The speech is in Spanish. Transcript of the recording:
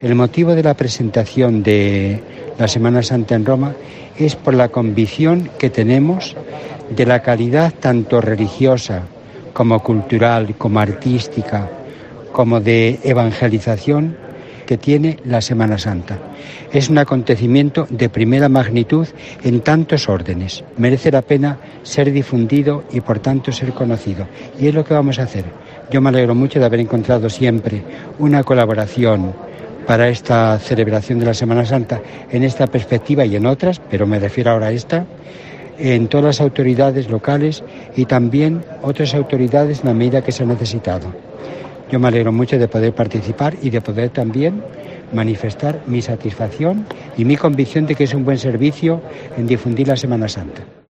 El motivo de la presentación de la Semana Santa en Roma es por la convicción que tenemos de la calidad tanto religiosa como cultural, como artística, como de evangelización que tiene la Semana Santa. Es un acontecimiento de primera magnitud en tantos órdenes. Merece la pena ser difundido y por tanto ser conocido. Y es lo que vamos a hacer. Yo me alegro mucho de haber encontrado siempre una colaboración para esta celebración de la Semana Santa en esta perspectiva y en otras, pero me refiero ahora a esta, en todas las autoridades locales y también otras autoridades en la medida que se ha necesitado. Yo me alegro mucho de poder participar y de poder también manifestar mi satisfacción y mi convicción de que es un buen servicio en difundir la Semana Santa.